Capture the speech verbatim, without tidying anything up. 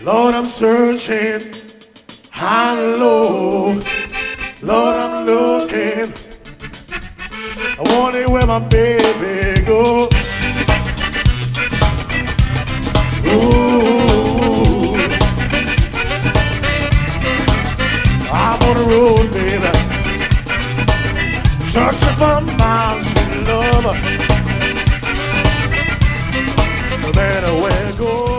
Lord, I'm searching high and low. Lord, I'm looking. I wonder where my baby goes. Ooh, I'm on the road, baby, searching for my sweet love. No matter where I go.